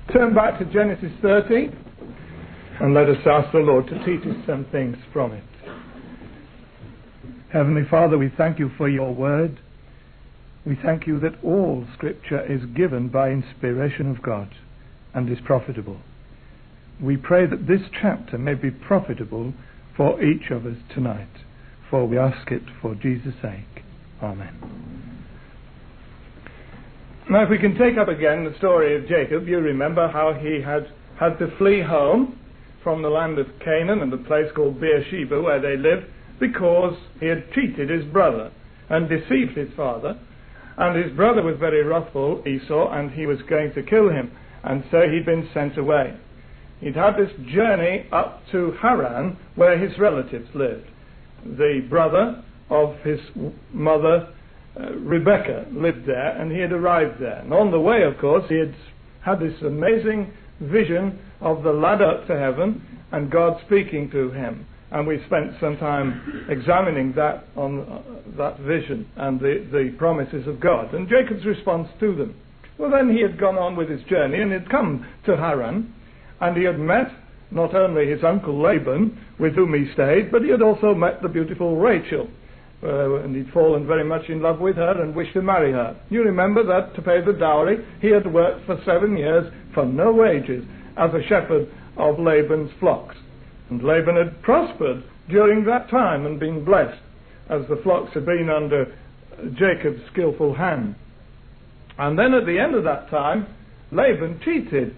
Turn back to Genesis 30 and let us ask the Lord to teach us some things from it. Heavenly Father, we thank you for your word. We thank you that all Scripture is given by inspiration of God and is profitable. We pray that this chapter may be profitable for each of us tonight, for we ask it for Jesus' sake. Amen. Now, if we can take up again the story of Jacob, you remember how he had to flee home from the land of Canaan and the place called Beersheba where they lived because he had cheated his brother and deceived his father. And his brother was very wrathful, Esau, and he was going to kill him. And so he'd been sent away. He'd had this journey up to Haran where his relatives lived. The brother of his mother, Rebecca, lived there, and he had arrived there. And on the way, of course, he had this amazing vision of the ladder to heaven and God speaking to him. And we spent some time examining that vision and the promises of God and Jacob's response to them. Well, then he had gone on with his journey and had come to Haran, and he had met not only his uncle Laban, with whom he stayed, but he had also met the beautiful Rachel. And he'd fallen very much in love with her and wished to marry her. You remember that to pay the dowry, he had worked for 7 years for no wages as a shepherd of Laban's flocks. And Laban had prospered during that time and been blessed, as the flocks had been under Jacob's skillful hand. And then at the end of that time, Laban cheated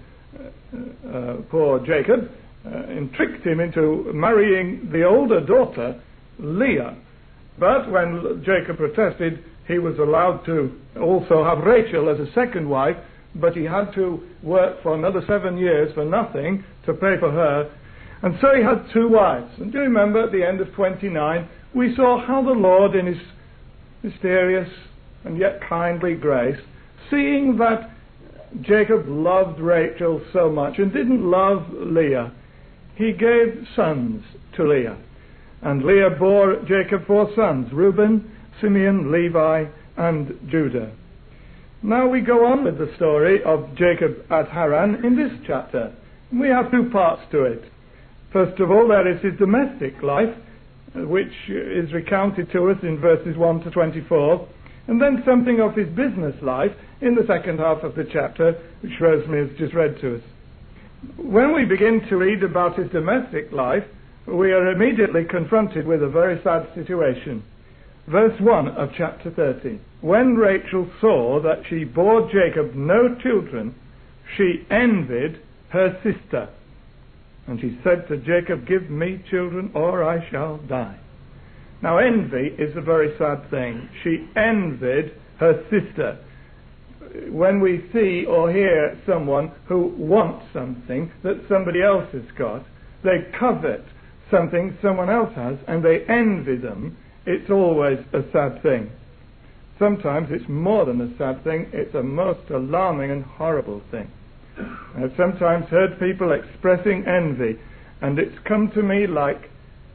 poor Jacob, and tricked him into marrying the older daughter, Leah. But when Jacob protested, he was allowed to also have Rachel as a second wife, but he had to work for another 7 years for nothing to pay for her. And so he had 2 wives. And do you remember at the end of 29, we saw how the Lord, in his mysterious and yet kindly grace, seeing that Jacob loved Rachel so much and didn't love Leah, he gave sons to Leah. And Leah bore Jacob 4 sons, Reuben, Simeon, Levi, and Judah. Now we go on with the story of Jacob at Haran in this chapter. We have 2 parts to it. First of all, there is his domestic life, which is recounted to us in verses 1 to 24, and then something of his business life in the second half of the chapter, which Rosemary has just read to us. When we begin to read about his domestic life, we are immediately confronted with a very sad situation. Verse 1 of chapter 30. When Rachel saw that she bore Jacob no children, she envied her sister. And she said to Jacob, "Give me children, or I shall die." Now, envy is a very sad thing. She envied her sister. When we see or hear someone who wants something that somebody else has got, they covet something someone else has, and they envy them, it's always a sad thing. Sometimes it's more than a sad thing, it's a most alarming and horrible thing. I've sometimes heard people expressing envy, and it's come to me like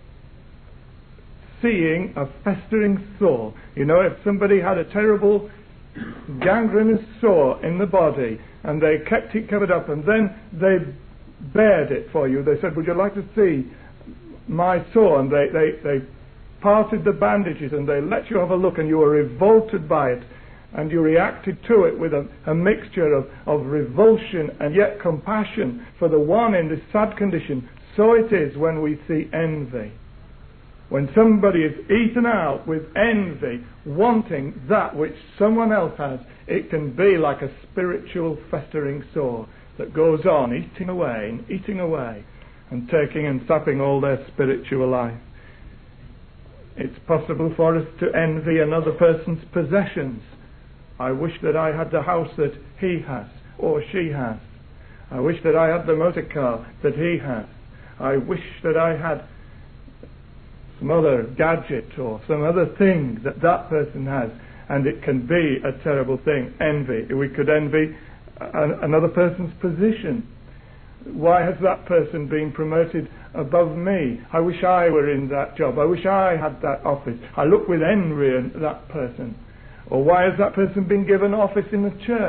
seeing a festering sore. You know, if somebody had a terrible gangrenous sore in the body, and they kept it covered up, and then they bared it for you. They said, "Would you like to see my sore?" And they parted the bandages, and they let you have a look, and you were revolted by it, and you reacted to it with a mixture of revulsion and yet compassion for the one in this sad condition. So it is when we see envy. When somebody is eaten out with envy, wanting that which someone else has, it can be like a spiritual festering sore that goes on eating away and taking and sapping all their spiritual life. It's possible for us to envy another person's possessions. I wish that I had the house that he has or she has. I wish that I had the motor car that he has. I wish that I had some other gadget or some other thing that person has, and it can be a terrible thing. Envy. We could envy another person's position. Why has that person been promoted above me? I wish I were in that job. I wish I had that office. I look with envy at that person. Or why has that person been given office in the church?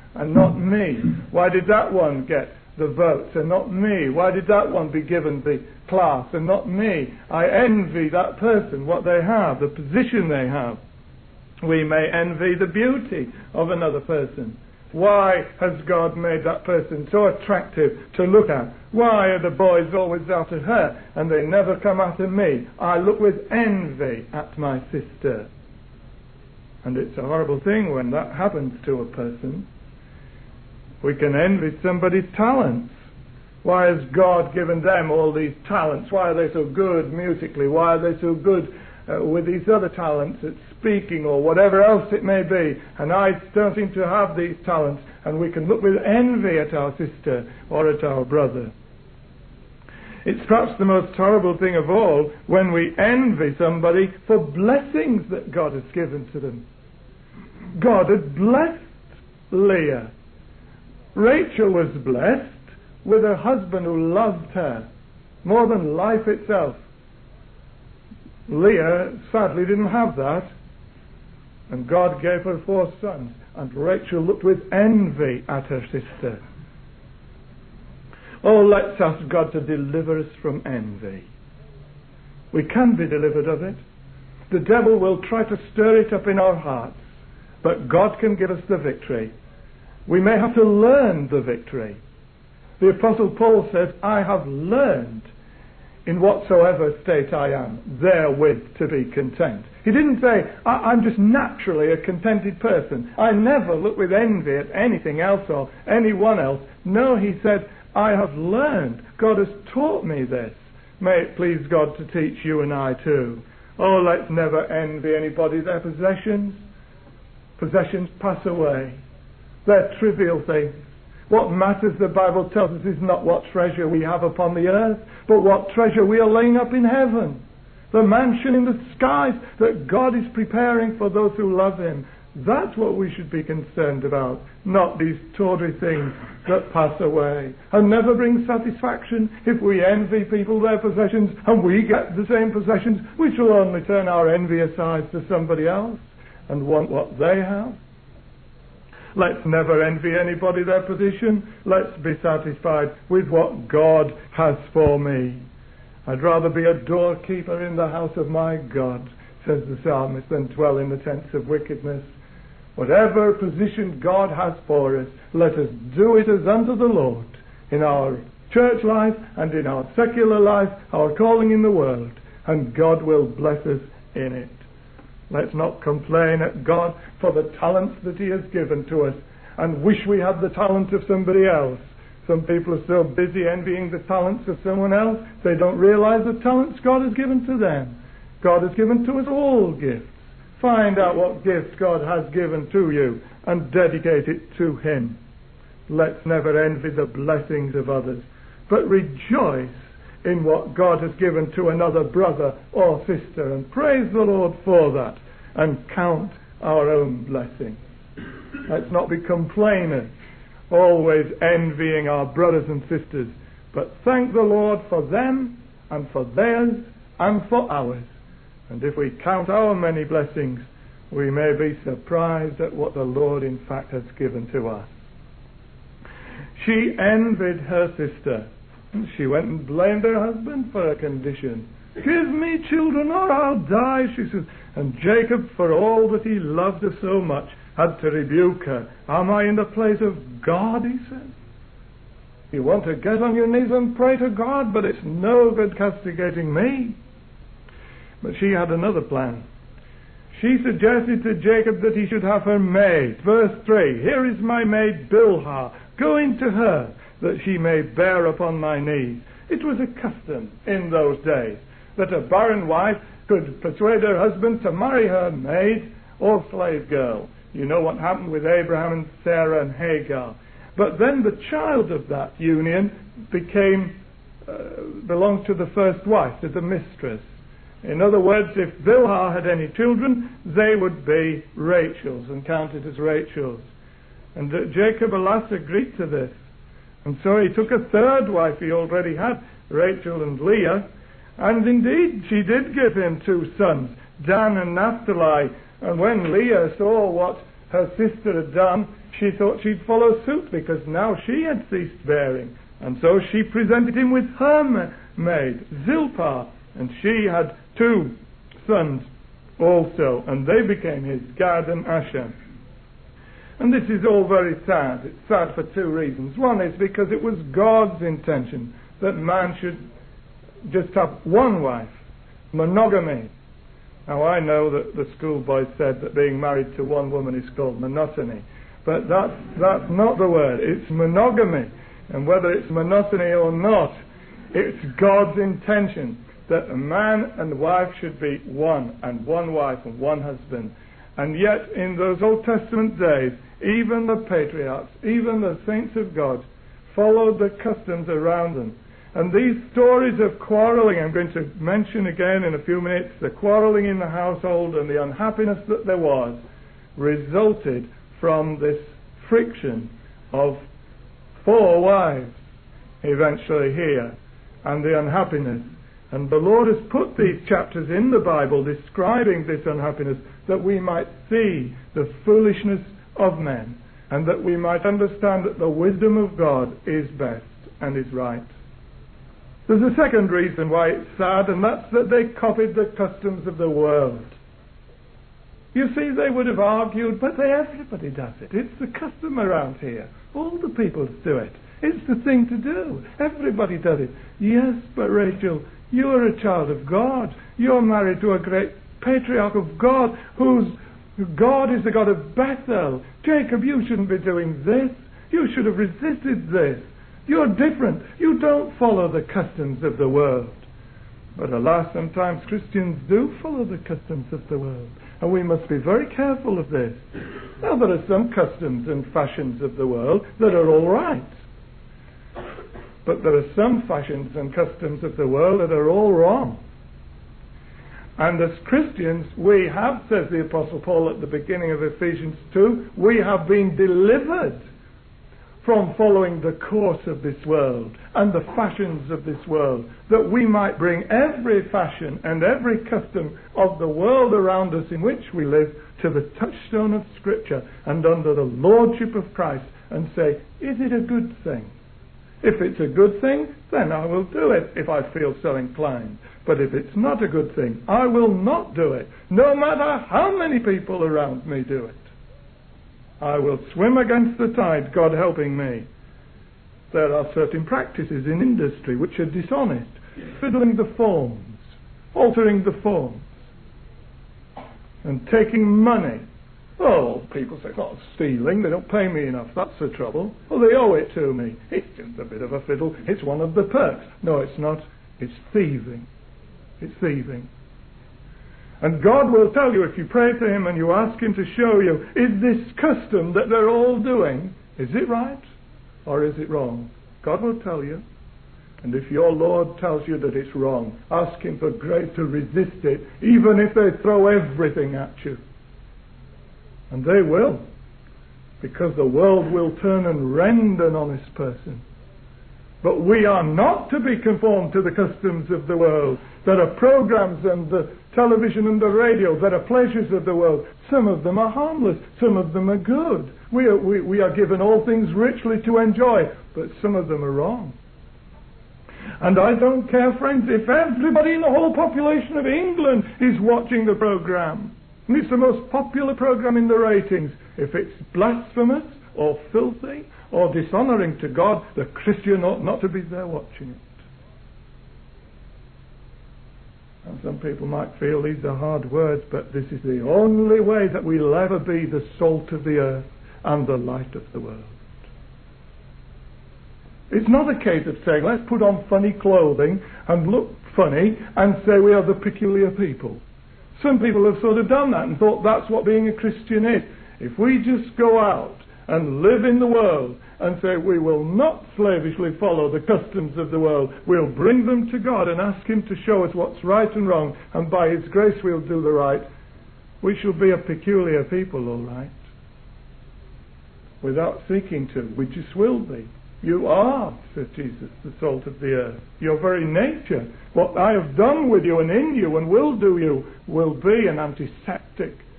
and not me? Why did that one get the votes and not me? Why did that one be given the class and not me? I envy that person, what they have, the position they have. We may envy the beauty of another person. Why has God made that person so attractive to look at? Why are the boys always after her and they never come after me? I look with envy at my sister. And it's a horrible thing when that happens to a person. We can envy somebody's talents. Why has God given them all these talents? Why are they so good musically? Why are they so good with these other talents at speaking or whatever else it may be? And I don't seem to have these talents. And we can look with envy at our sister or at our brother. It's perhaps the most horrible thing of all when we envy somebody for blessings that God has given to them. God had blessed Leah. Rachel was blessed with a husband who loved her more than life itself. Leah sadly didn't have that, and God gave her 4 sons, and Rachel looked with envy at her sister. Oh, let's ask God to deliver us from envy. We can be delivered of it. The devil will try to stir it up in our hearts, but God can give us the victory. We may have to learn the victory. The Apostle Paul says, I have learned in whatsoever state I am, therewith to be content. He didn't say, I'm just naturally a contented person. I never look with envy at anything else or anyone else. No, he said, I have learned. God has taught me this. May it please God to teach you and I too. Oh, let's never envy anybody their possessions. Possessions pass away. They're trivial things. What matters, the Bible tells us, is not what treasure we have upon the earth, but what treasure we are laying up in heaven. The mansion in the skies that God is preparing for those who love Him. That's what we should be concerned about, not these tawdry things that pass away and never bring satisfaction. If we envy people their possessions and we get the same possessions, we shall only turn our envious eyes to somebody else and want what they have. Let's never envy anybody their position. Let's be satisfied with what God has for me. I'd rather be a doorkeeper in the house of my God, says the psalmist, than dwell in the tents of wickedness. Whatever position God has for us, let us do it as unto the Lord in our church life and in our secular life, our calling in the world, and God will bless us in it. Let's not complain at God for the talents that He has given to us and wish we had the talent of somebody else. Some people are so busy envying the talents of someone else, they don't realize the talents God has given to them. God has given to us all gifts. Find out what gifts God has given to you and dedicate it to Him. Let's never envy the blessings of others, but rejoice in what God has given to another brother or sister, and praise the Lord for that, and count our own blessings. Let's not be complainers, always envying our brothers and sisters, but thank the Lord for them and for theirs and for ours. And if we count our many blessings, we may be surprised at what the Lord in fact has given to us. She envied her sister. She went and blamed her husband for her condition. Give me children or I'll die, she says. And Jacob, for all that he loved her so much, had to rebuke her. Am I in the place of God, he said. You want to get on your knees and pray to God, but it's no good castigating me. But she had another plan. She suggested to Jacob that he should have her maid. Verse 3, here is my maid Bilhah. Go in to her, that she may bear upon my knees. It was a custom in those days that a barren wife could persuade her husband to marry her maid or slave girl. You know what happened with Abraham and Sarah and Hagar. But then the child of that union belonged to the first wife, to the mistress. In other words, if Bilhah had any children, they would be Rachel's and counted as Rachel's. And Jacob, alas, agreed to this. And so he took a third wife he already had, Rachel and Leah, and indeed she did give him 2 sons, Dan and Naphtali. And when Leah saw what her sister had done, she thought she'd follow suit, because now she had ceased bearing. And so she presented him with her maid, Zilpah, and she had 2 sons also, and they became his, Gad and Asher. And this is all very sad. It's sad for 2 reasons. One is because it was God's intention that man should just have one wife, monogamy. Now I know that the schoolboy said that being married to one woman is called monotony, but that's not the word. It's monogamy. And whether it's monotony or not, it's God's intention that a man and wife should be one, and one wife and one husband. And yet in those Old Testament days, even the patriarchs, even the saints of God, followed the customs around them. And these stories of quarreling, I'm going to mention again in a few minutes, the quarreling in the household and the unhappiness that there was, resulted from this friction of 4 wives eventually here, and the unhappiness. And the Lord has put these chapters in the Bible describing this unhappiness, that we might see the foolishness of men, and that we might understand that the wisdom of God is best and is right. There's a second reason why it's sad, and that's that they copied the customs of the world. You see, they would have argued, but everybody does it. It's the custom around here. All the people do it. It's the thing to do. Everybody does it. Yes, but Rachel, you're a child of God. You're married to a great patriarch of God, whose God is the God of Bethel. Jacob, you shouldn't be doing this. You should have resisted this. You're different. You don't follow the customs of the world. But alas, sometimes Christians do follow the customs of the world. And we must be very careful of this. Now, there are some customs and fashions of the world that are all right. But there are some fashions and customs of the world that are all wrong. And as Christians, we have, says the Apostle Paul at the beginning of Ephesians 2, we have been delivered from following the course of this world and the fashions of this world, that we might bring every fashion and every custom of the world around us in which we live to the touchstone of Scripture and under the lordship of Christ, and say, is it a good thing? If it's a good thing, then I will do it if I feel so inclined. But if it's not a good thing, I will not do it, no matter how many people around me do it. I will swim against the tide, God helping me. There are certain practices in industry which are dishonest. Fiddling the forms, altering the forms, and taking money. Oh, people say, oh, stealing, they don't pay me enough, that's the trouble. Well, they owe it to me. It's just a bit of a fiddle, it's one of the perks. No, it's not, it's thieving. It's thieving. And God will tell you, if you pray to Him and you ask Him to show you, is this custom that they're all doing, is it right or is it wrong? God will tell you. And if your Lord tells you that it's wrong, ask Him for grace to resist it, even if they throw everything at you. And they will, because the world will turn and rend an honest person. But we are not to be conformed to the customs of the world. There are programs and the television and the radio that are pleasures of the world. Some of them are harmless, some of them are good. We are given all things richly to enjoy, but some of them are wrong. And I don't care, friends, if everybody in the whole population of England is watching the program. And it's the most popular program in the ratings. If it's blasphemous or filthy or dishonouring to God, the Christian ought not to be there watching it. And some people might feel these are hard words, but this is the only way that we'll ever be the salt of the earth and the light of the world. It's not a case of saying, let's put on funny clothing and look funny and say we are the peculiar people. Some people have sort of done that and thought that's what being a Christian is. If we just go out and live in the world and say we will not slavishly follow the customs of the world, we'll bring them to God and ask Him to show us what's right and wrong, and by His grace we'll do the right, we shall be a peculiar people, all right. Without seeking to, we just will be. You are, says Jesus, the salt of the earth. Your very nature, what I have done with you and in you and will do you, will be an antiseptic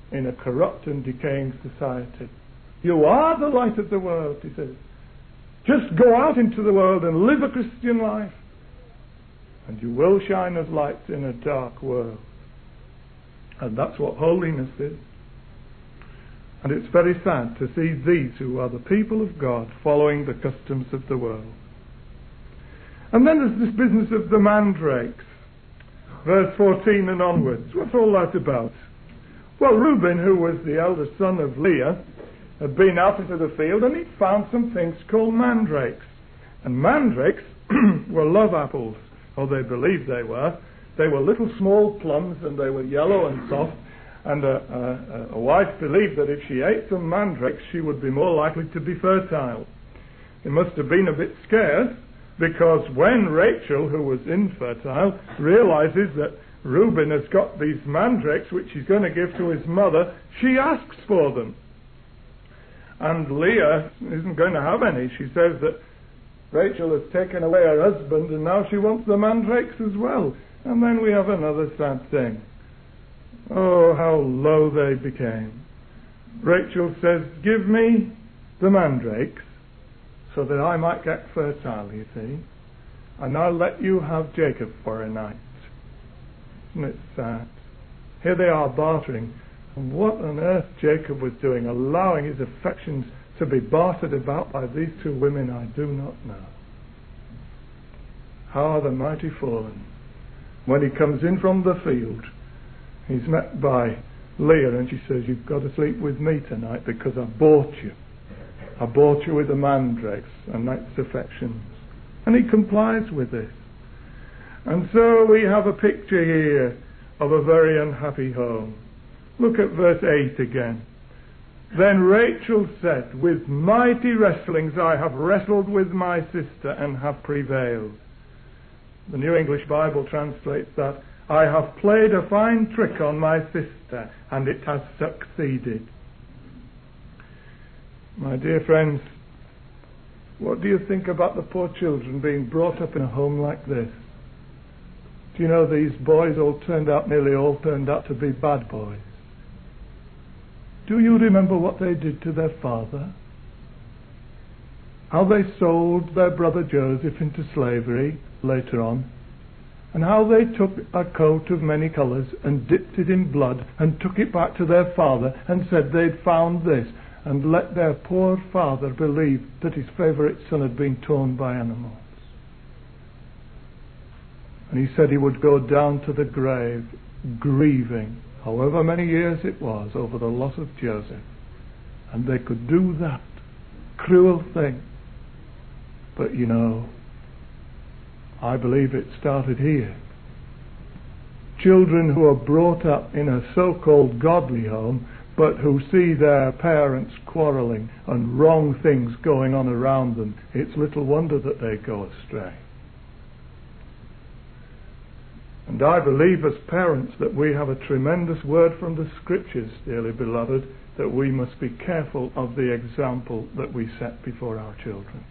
in a corrupt and decaying society. You are the light of the world, he says. Just go out into the world and live a Christian life, and you will shine as lights in a dark world. And that's what holiness is. And it's very sad to see these who are the people of God following the customs of the world. And then there's this business of the mandrakes. Verse 14 and onwards. What's all that about? Well, Reuben, who was the eldest son of Leah, had been out into the field and he'd found some things called mandrakes. And mandrakes were love apples, or they believed they were. They were little small plums and they were yellow and soft. And a wife believed that if she ate some mandrakes, she would be more likely to be fertile. It must have been a bit scarce, because when Rachel, who was infertile, realizes that Reuben has got these mandrakes which he's going to give to his mother, she asks for them. And Leah isn't going to have any. She says that Rachel has taken away her husband and now she wants the mandrakes as well. And then we have another sad thing. Oh, how low they became. Rachel says, give me the mandrakes so that I might get fertile, you see, and I'll let you have Jacob for a night. Isn't it sad? Here they are bartering. And what on earth Jacob was doing, allowing his affections to be bartered about by these two women, I do not know. How are the mighty fallen? When he comes in from the field, he's met by Leah, and she says, you've got to sleep with me tonight because I bought you. I bought you with the mandrakes, a night's affections. And he complies with this. And so we have a picture here of a very unhappy home. Look at verse 8 again. Then Rachel said, with mighty wrestlings I have wrestled with my sister and have prevailed. The New English Bible translates that, I have played a fine trick on my sister and it has succeeded. My dear friends, what do you think about the poor children being brought up in a home like this? Do you know these boys nearly all turned out to be bad boys? Do you remember what they did to their father? How they sold their brother Joseph into slavery later on, and how they took a coat of many colours and dipped it in blood and took it back to their father and said they'd found this, and let their poor father believe that his favourite son had been torn by animals. And he said he would go down to the grave grieving, however many years it was, over the loss of Joseph. And they could do that cruel thing. But you know, I believe it started here. Children who are brought up in a so-called godly home, but who see their parents quarrelling and wrong things going on around them, it's little wonder that they go astray. And I believe as parents that we have a tremendous word from the Scriptures, dearly beloved, that we must be careful of the example that we set before our children.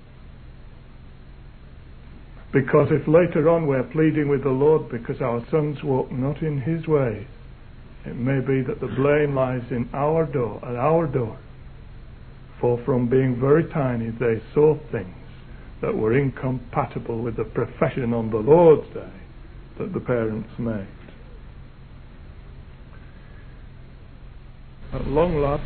Because if later on we're pleading with the Lord because our sons walk not in His ways, it may be that the blame lies in our door, at our door. For from being very tiny they saw things that were incompatible with the profession on the Lord's day that the parents made. At long last,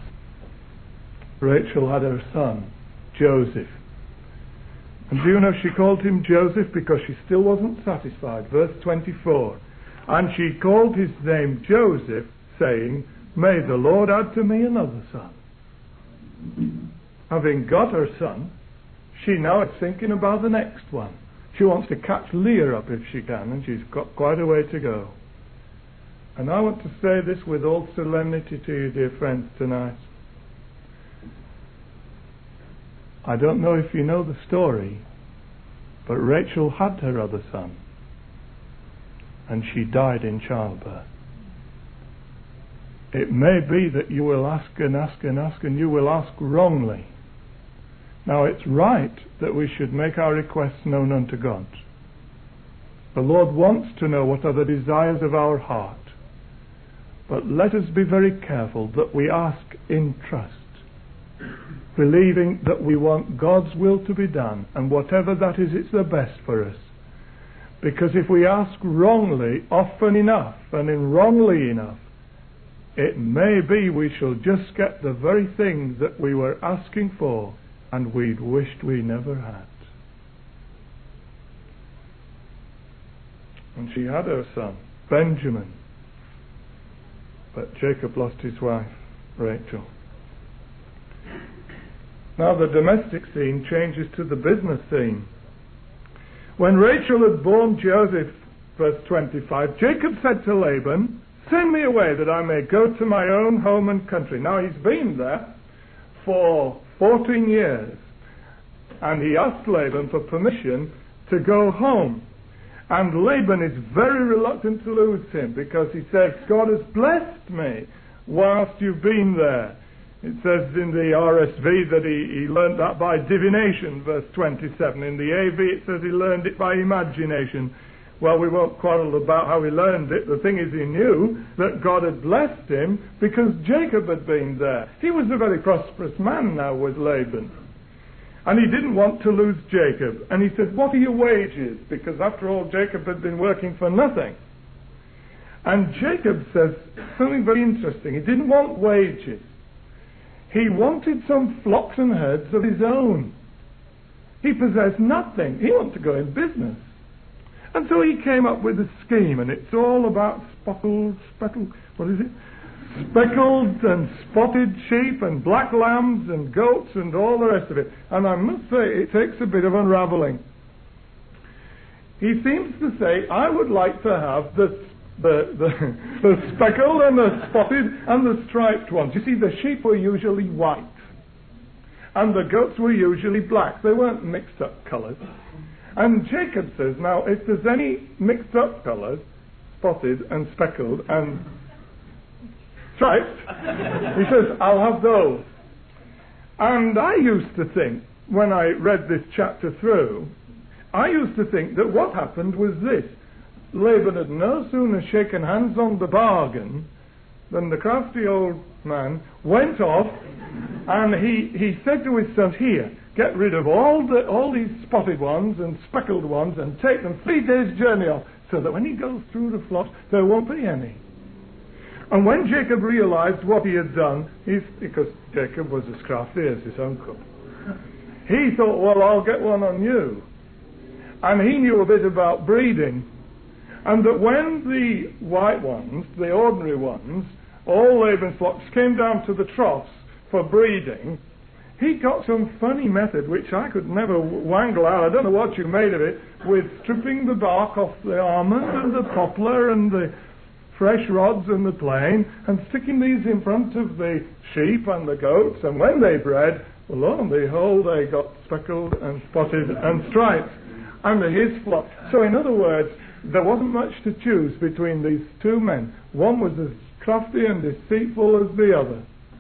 Rachel had her son, Joseph. And do you know she called him Joseph because she still wasn't satisfied. Verse 24. And she called his name Joseph, saying, may the Lord add to me another son. Having got her son, she now is thinking about the next one. She wants to catch Leah up if she can, and she's got quite a way to go. And I want to say this with all solemnity to you, dear friends, tonight. I don't know if you know the story, but Rachel had her other son, and she died in childbirth. It may be that you will ask and ask and ask, and you will ask wrongly. Now it's right that we should make our requests known unto God. The Lord wants to know what are the desires of our heart. But let us be very careful that we ask in trust, believing that we want God's will to be done, and whatever that is, it's the best for us. Because if we ask wrongly, often enough, and in wrongly enough, it may be we shall just get the very thing that we were asking for and we'd wished we never had. And she had her son, Benjamin. But Jacob lost his wife, Rachel. Now the domestic scene changes to the business scene. When Rachel had borne Joseph, verse 25, Jacob said to Laban, "Send me away that I may go to my own home and country." Now he's been there for 14 years. And he asked Laban for permission to go home. And Laban is very reluctant to lose him, because he says, "God has blessed me whilst you've been there." It says in the RSV that he learned that by divination, verse 27. In the AV it says he learned it by imagination. Well, we won't quarrel about how he learned it. The thing is, he knew that God had blessed him because Jacob had been there. He was a very prosperous man now with Laban. And he didn't want to lose Jacob. And he said, "What are your wages?" Because after all, Jacob had been working for nothing. And Jacob says something very interesting. He didn't want wages. He wanted some flocks and herds of his own. He possessed nothing. He wanted to go in business. And so he came up with a scheme, and it's all about speckled and spotted sheep and black lambs and goats and all the rest of it. And I must say, it takes a bit of unravelling. He seems to say, "I would like to have the speckled and the spotted and the striped ones." You see, the sheep were usually white, and the goats were usually black. They weren't mixed up colours. And Jacob says, now, if there's any mixed up colours, spotted and speckled and striped, he says, "I'll have those." And I used to think, when I read this chapter through, I used to think that what happened was this. Laban had no sooner shaken hands on the bargain than the crafty old man went off and he said to his sons, "Here, get rid of all these spotted ones and speckled ones and take them 3 days' journey off, so that when he goes through the flocks, there won't be any." And when Jacob realized what he had done, because Jacob was as crafty as his uncle, he thought, "Well, I'll get one on you." And he knew a bit about breeding. And that when the white ones, the ordinary ones, all Laban's flocks came down to the troughs for breeding, he got some funny method which I could never wangle out. I don't know what you made of it, with stripping the bark off the almond and the poplar and the fresh rods and the plane, and sticking these in front of the sheep and the goats, and when they bred, well, lo and behold, they got speckled and spotted and striped under his flock. So in other words, there wasn't much to choose between these two men. One was as crafty and deceitful as the other.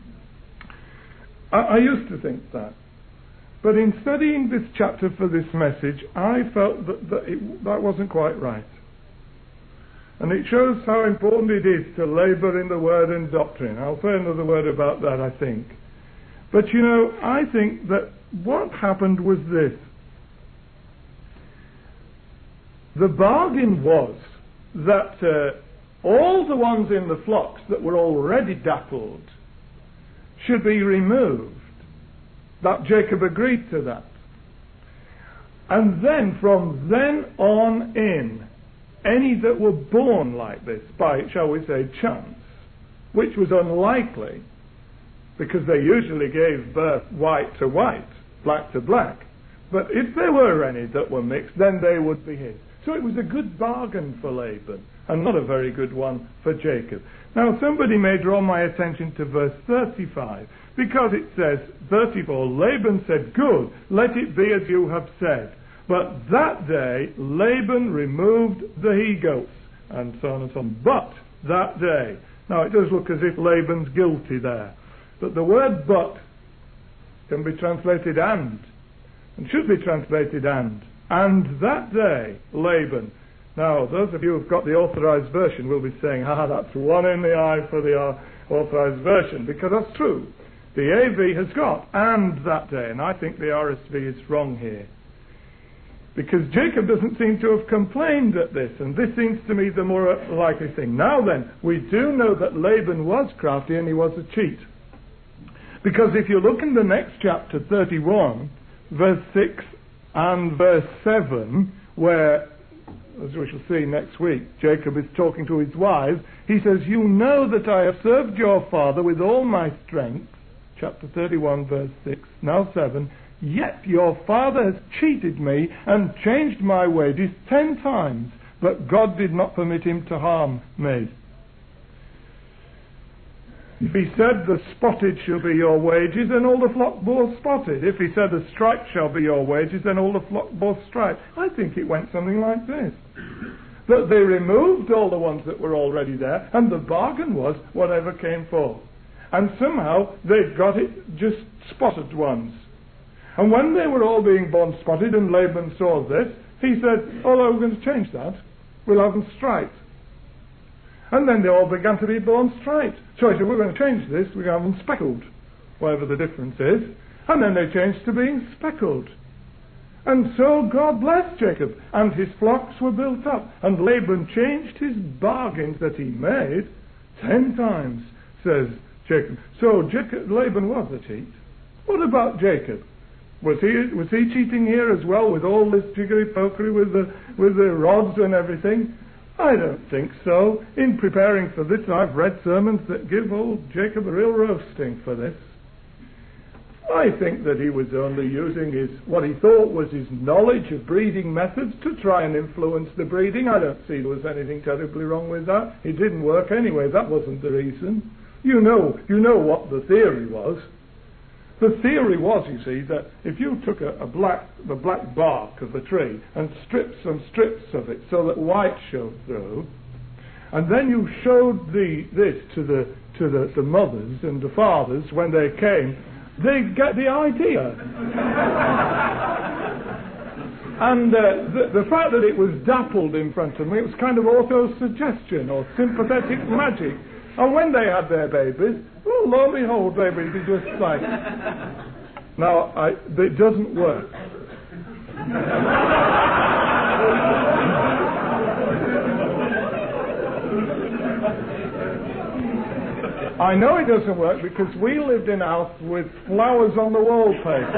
I used to think that. But in studying this chapter for this message, I felt that wasn't quite right. And it shows how important it is to labour in the word and doctrine. I'll say another word about that, I think. But you know, I think that what happened was this. The bargain was that all the ones in the flocks that were already dappled should be removed. That Jacob agreed to that. And then, from then on in, any that were born like this, by, shall we say, chance, which was unlikely, because they usually gave birth white to white, black to black. But if there were any that were mixed, then they would be his. So it was a good bargain for Laban, and not a very good one for Jacob. Now somebody may draw my attention to verse 35, because it says, 34, Laban said, "Good, let it be as you have said." But that day Laban removed the he-goats, and so on and so on. But that day. Now it does look as if Laban's guilty there. But the word "but" can be translated "and," and should be translated "and." And that day Laban Now, those of you who've got the Authorized Version will be saying, that's one in the eye for the Authorized Version, because that's true. The AV has got "and that day," and I think the RSV is wrong here. Because Jacob doesn't seem to have complained at this, and this seems to me the more likely thing. Now then, we do know that Laban was crafty and he was a cheat. Because if you look in the next chapter, 31, verse 6 and verse 7, where, as we shall see next week, Jacob is talking to his wives, he says, "You know that I have served your father with all my strength," chapter 31, verse 6, now 7, "Yet your father has cheated me and changed my wages 10 times, but God did not permit him to harm me." If he said the spotted shall be your wages, then all the flock bore spotted. If he said the striped shall be your wages, then all the flock bore striped. I think it went something like this. That they removed all the ones that were already there, and the bargain was whatever came forth. And somehow they got it just spotted ones. And when they were all being born spotted and Laban saw this, he said, "Oh, no, we're going to change that. We'll have them striped." And then they all began to be born striped. So he said, "We're going to change this. We're going to have them speckled," whatever the difference is. And then they changed to being speckled. And so God blessed Jacob, and his flocks were built up. And Laban changed his bargains that he made 10 times, says Jacob. So Laban was a cheat. What about Jacob? Was he cheating here as well, with all this jiggery-pokery with the rods and everything? I don't think so. In preparing for this, I've read sermons that give old Jacob a real roasting for this. I think that he was only using what he thought was his knowledge of breeding methods to try and influence the breeding. I don't see there was anything terribly wrong with that. It didn't work anyway. That wasn't the reason. You know what the theory was. The theory was, you see, that if you took the black bark of the tree and stripped some strips of it so that white showed through, and then you showed this to the mothers and the fathers when they came, they'd get the idea. And the fact that it was dappled in front of me, it was kind of auto-suggestion or sympathetic magic. And when they had their babies, well, lo and behold, they would be just like... Now, it doesn't work. I know it doesn't work because we lived in a house with flowers on the wallpaper.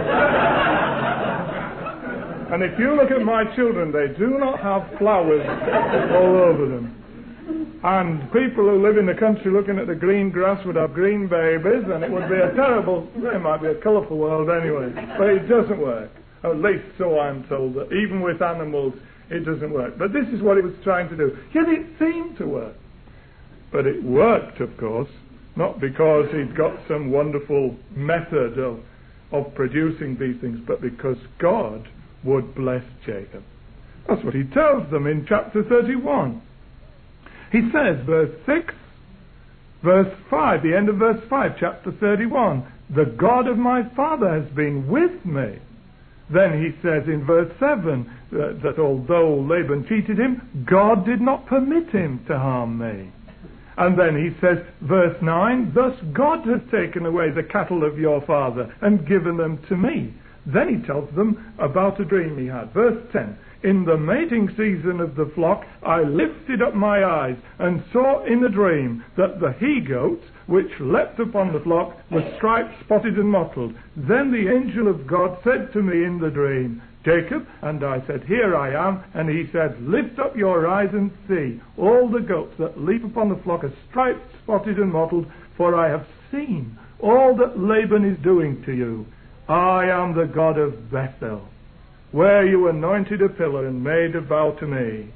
And if you look at my children, they do not have flowers all over them. And people who live in the country looking at the green grass would have green babies, and it would be it might be a colourful world anyway. But it doesn't work. At least so I'm told, that even with animals it doesn't work. But this is what it was trying to do. Yet it seemed to work. But it worked, of course, not because he'd got some wonderful method of producing these things, but because God would bless Jacob. That's what he tells them in chapter 31. He says, verse 6, verse 5, the end of verse 5, chapter 31, "The God of my father has been with me." Then he says in verse 7 that although Laban cheated him, God did not permit him to harm me. And then he says, verse 9, "Thus God has taken away the cattle of your father and given them to me." Then he tells them about a dream he had. Verse 10, "In the mating season of the flock, I lifted up my eyes and saw in a dream that the he-goats which leapt upon the flock were striped, spotted, and mottled. Then the angel of God said to me in the dream, 'Jacob,' and I said, 'Here I am.' And he said, 'Lift up your eyes and see. All the goats that leap upon the flock are striped, spotted, and mottled, for I have seen all that Laban is doing to you. I am the God of Bethel, where you anointed a pillar and made a vow to me.'"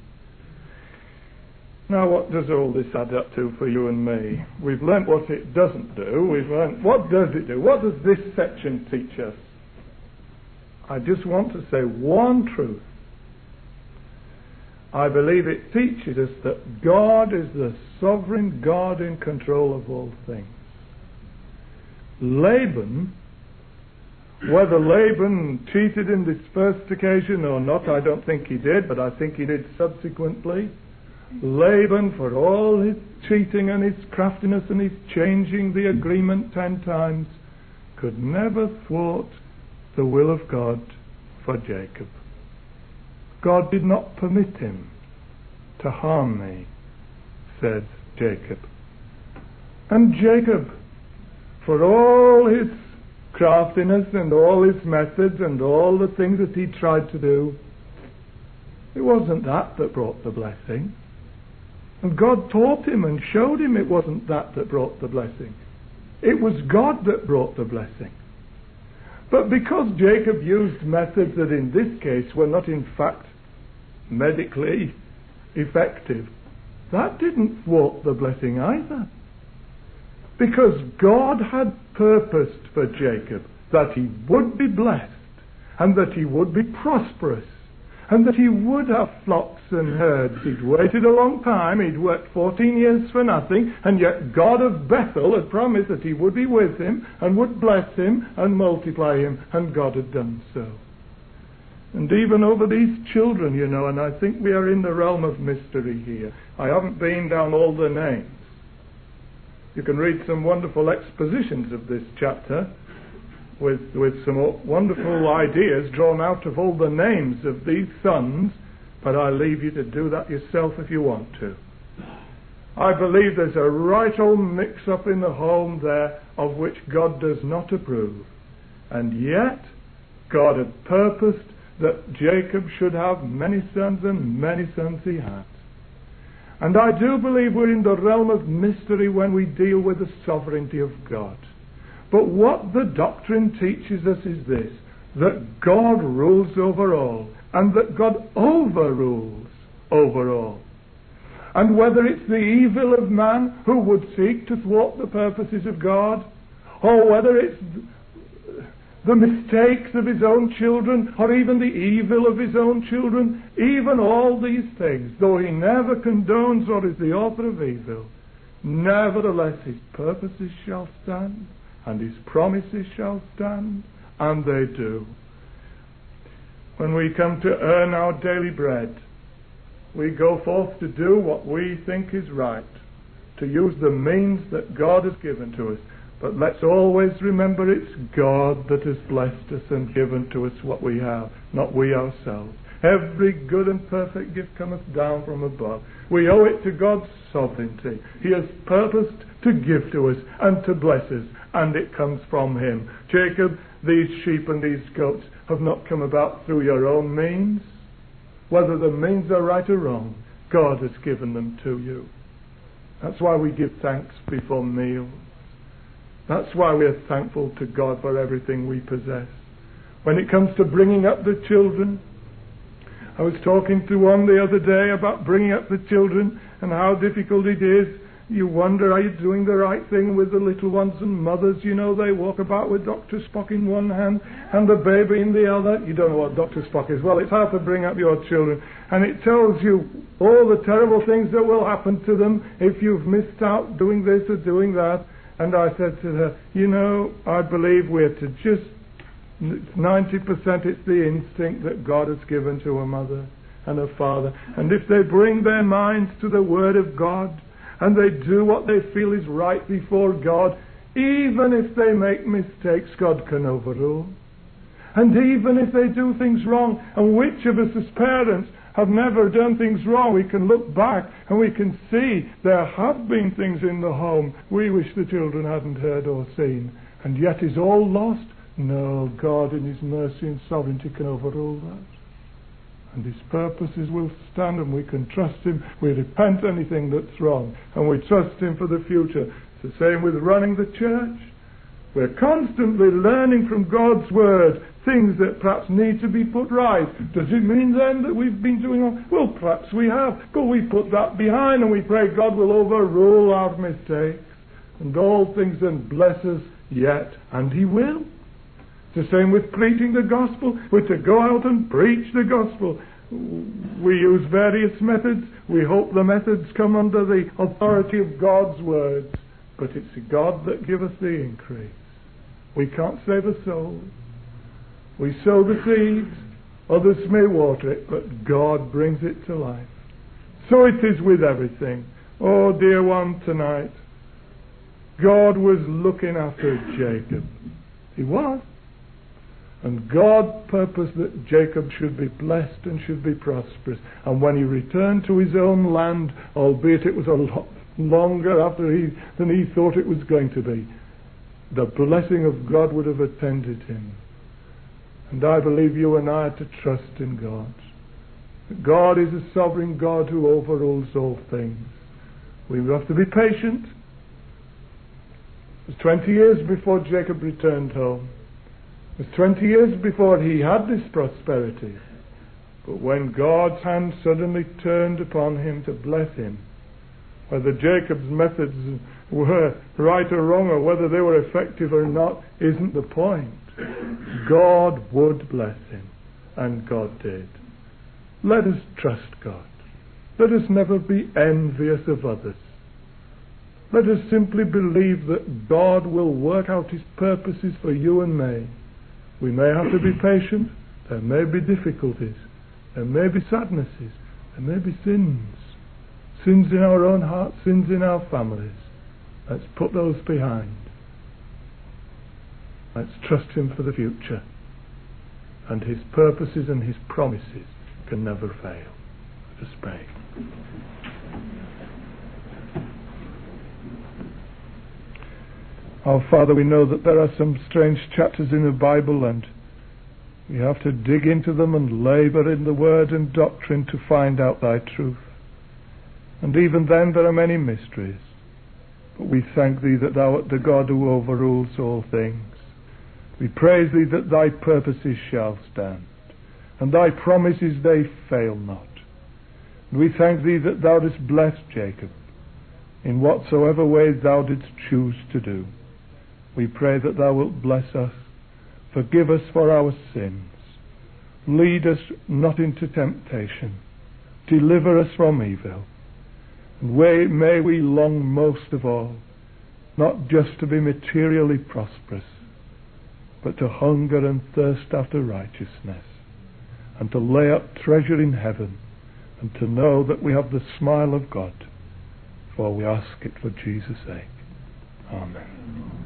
Now, what does all this add up to for you and me? We've learnt what it doesn't do. We've learnt what does it do. What does this section teach us? I just want to say one truth. I believe it teaches us that God is the sovereign God in control of all things. Laban Whether Laban cheated in this first occasion or not, I don't think he did, but I think he did subsequently. Laban, for all his cheating and his craftiness and his changing the agreement 10 times, could never thwart the will of God for Jacob. God did not permit him to harm me, said Jacob. And Jacob, for all his craftiness and all his methods and all the things that he tried to do, it wasn't that brought the blessing. And God taught him and showed him it wasn't that brought the blessing. It was God that brought the blessing. But because Jacob used methods that in this case were not in fact medically effective, that didn't thwart the blessing either. Because God had purposed for Jacob that he would be blessed and that he would be prosperous and that he would have flocks and herds. He'd waited a long time, he'd worked 14 years for nothing, and yet God of Bethel had promised that he would be with him and would bless him and multiply him, and God had done so. And even over these children, you know, and I think we are in the realm of mystery here. I haven't been down all the names. You can read some wonderful expositions of this chapter with some wonderful ideas drawn out of all the names of these sons, but I leave you to do that yourself if you want to. I believe there's a right old mix-up in the home there of which God does not approve. And yet, God had purposed that Jacob should have many sons, and many sons he had. And I do believe we're in the realm of mystery when we deal with the sovereignty of God. But what the doctrine teaches us is this, that God rules over all, and that God overrules over all. And whether it's the evil of man who would seek to thwart the purposes of God, or whether it's the mistakes of his own children, or even the evil of his own children, even all these things, though he never condones or is the author of evil, nevertheless his purposes shall stand, and his promises shall stand, and they do. When we come to earn our daily bread, we go forth to do what we think is right, to use the means that God has given to us. But let's always remember it's God that has blessed us and given to us what we have, not we ourselves. Every good and perfect gift cometh down from above. We owe it to God's sovereignty. He has purposed to give to us and to bless us, and it comes from him. Jacob, these sheep and these goats have not come about through your own means. Whether the means are right or wrong, God has given them to you. That's why we give thanks before meals. That's why we are thankful to God for everything we possess. When it comes to bringing up the children, I was talking to one the other day about bringing up the children and how difficult it is. You wonder, are you doing the right thing with the little ones? And mothers, you know, they walk about with Dr. Spock in one hand and the baby in the other. You don't know what Dr. Spock is. Well, it's how to bring up your children. And it tells you all the terrible things that will happen to them if you've missed out doing this or doing that. And I said to her, you know, I believe we're to just 90% it's the instinct that God has given to a mother and a father. And if they bring their minds to the Word of God and they do what they feel is right before God, even if they make mistakes, God can overrule. And even if they do things wrong, and which of us as parents have never done things wrong, we can look back and we can see there have been things in the home we wish the children hadn't heard or seen. And yet is all lost? No, God in his mercy and sovereignty can overrule that. And his purposes will stand, and we can trust him. We repent anything that's wrong, and we trust him for the future. It's the same with running the church. We're constantly learning from God's Word things that perhaps need to be put right. Does it mean then that we've been doing wrong? Well, perhaps we have, but we put that behind and we pray God will overrule our mistakes and all things and bless us yet, and he will. It's the same with preaching the gospel. We're to go out and preach the gospel. We use various methods. We hope the methods come under the authority of God's words. But it's God that gives us the increase. We can't save a soul. We sow the seeds, others may water it, but God brings it to life. So it is with everything. Oh, dear one, tonight, God was looking after Jacob. He was. And God purposed that Jacob should be blessed and should be prosperous. And when he returned to his own land, albeit it was a lot longer than he thought it was going to be, the blessing of God would have attended him. And I believe you and I are to trust in God. God is a sovereign God who overrules all things. We have to be patient. It was 20 years before Jacob returned home. It was 20 years before he had this prosperity. But when God's hand suddenly turned upon him to bless him, whether Jacob's methods were right or wrong, or whether they were effective or not, isn't the point. God would bless him, and God did. Let us trust God. Let us never be envious of others. Let us simply believe that God will work out his purposes for you and me. We may have to be patient. There may be difficulties. There may be sadnesses. There may be sins. Sins in our own hearts, sins in our families. Let's put those behind. Let's trust him for the future. And his purposes and his promises can never fail. Let us pray. Our Father, we know that there are some strange chapters in the Bible, and we have to dig into them and labour in the word and doctrine to find out thy truth. And even then there are many mysteries. But we thank thee that thou art the God who overrules all things. We praise thee that thy purposes shall stand, and thy promises they fail not. And we thank thee that thou didst bless Jacob in whatsoever way thou didst choose to do. We pray that thou wilt bless us, forgive us for our sins, lead us not into temptation, deliver us from evil. And may we long most of all, not just to be materially prosperous, but to hunger and thirst after righteousness, and to lay up treasure in heaven, and to know that we have the smile of God, for we ask it for Jesus' sake. Amen.